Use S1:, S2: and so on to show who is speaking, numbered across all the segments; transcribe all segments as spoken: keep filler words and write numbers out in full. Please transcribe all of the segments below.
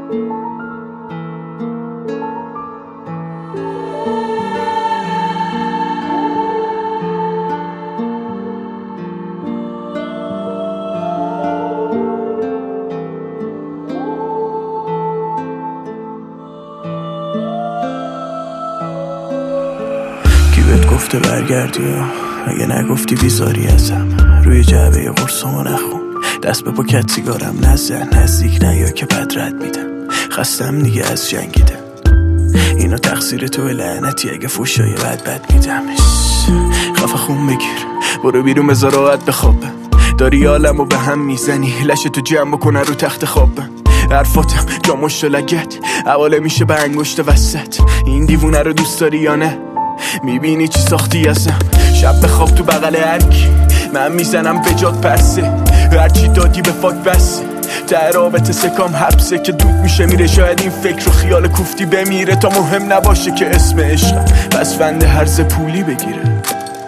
S1: گفته برگردی و اگه نگفتی بیزاری ازم. روی جعبه قرصامو نخون، دست به پاکت سیگارم نزن، نزدیک نیا که بد رد میدم. خستم دیگه از جنگیدم، اینا تقصیر تو لعنتی اگه فوشای بد بد میدم. خفه خون بگیر برو بیرون بذار راحت بخوابم. داری عالمو به هم میزنی، لشتو جمع بکنه رو تخت خوابم. حرفاتم جا مشت و لگت حواله میشه به انگشت وسط. این دیوونه رو دوست داری یا نه؟ میبینی چی ساختی ازم؟ شب بخواب تو بغل هرکی، من میزنم به جات پرسه. هرچی دادی به فاک بسه، ته رابطه سکام حبسه که دود میشه میره. شاید این فکر و خیال کوفتی بمیره تا مهم نباشه که اسم عشقم بس فنده هرز پولی بگیره.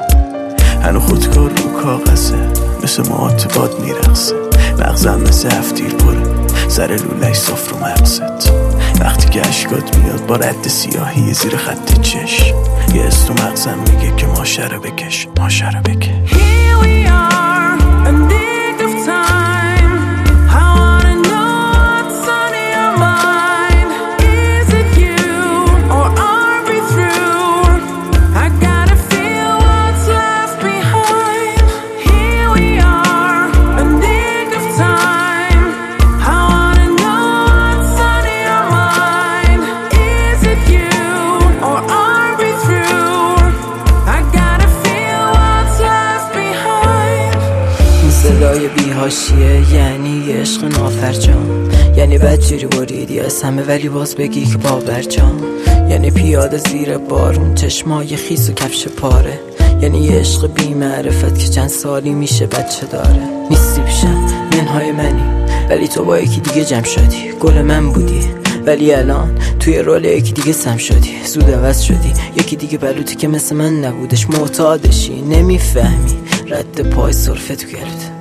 S1: هنو خودکار رو کاغذه، مثل موات باد میرقصه. مغزم مثل هفتیر پره، سر لولش صاف رو مغزت. وقتی که اشکات میاد با رد سیاهی زیر خط چشم، یه از تو مغزم میگه که ماشه رو بکش، ماشه رو بکش.
S2: Here we are, a nick of time. I wanna know what's on your mind. Is it you or are we through? I gotta feel what's left behind. Here we are, a nick of time. I wanna know what's on your mind. Is it you or are we through? I gotta feel what's left behind.
S3: این صدای بیهاشیه یعنی عشق نافرجام، یعنی بدجوری بریدی از همه ولی باز بگی که باورجام. یعنی پیاده زیر بارون چشمای خیس و کفش پاره. یعنی عشق بی معرفت که چند سالی میشه بچه داره. نیستی پیشم منهای منی ولی تو با یکی دیگه جمع شدی. گل من بودی ولی الان توی رول یکی دیگه سم شدی. زود عوض شدی، یکی دیگه بلوتی که مثل من نبودش معتادشی. نمیفهمی رد پای صرفه تو گرفت.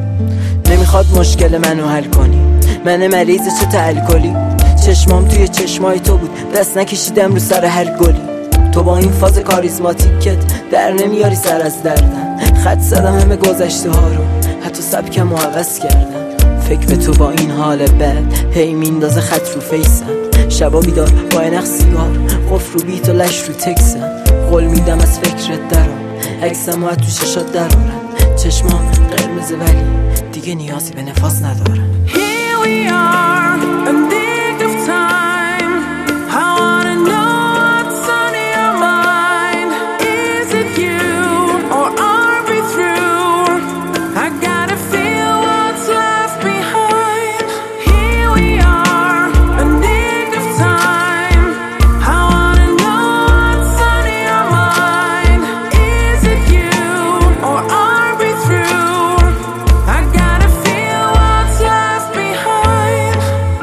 S3: نمیخواد مشکل منو حل کنی، من مریض چه الکلی. چشمام توی چشمای تو بود، دست نکشیدم رو سر هر گلی. تو با این فاز کاریزماتیکت در نمیاری سر از دردم. خط زدم همه گذشته ها رو، حتی سبکم رو عوض کردم. فکر به تو با این حال بد هی میندازه خط رو فیسم. شبا بیدار با اینخ سیگار، قفل رو بیت و لش رو تکسم. قول میدم از فکرت درام، عکسم و تو ششات درارم. چشمام قرمز ولی دیگه نیازی به نفاس ندارم.
S2: Here we are, a nick of time. I wanna know what's on your mind. Is it you or are we through? I gotta feel what's left behind. Here we are, a nick of time. I wanna know what's on your mind. Is it you or are we through? I gotta feel what's left behind.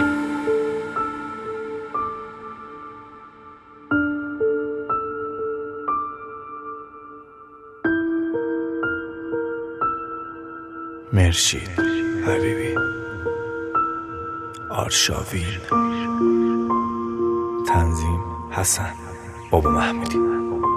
S1: مرشید حبیبی، آرشاوین، تنظیم حسن بابا محمودی.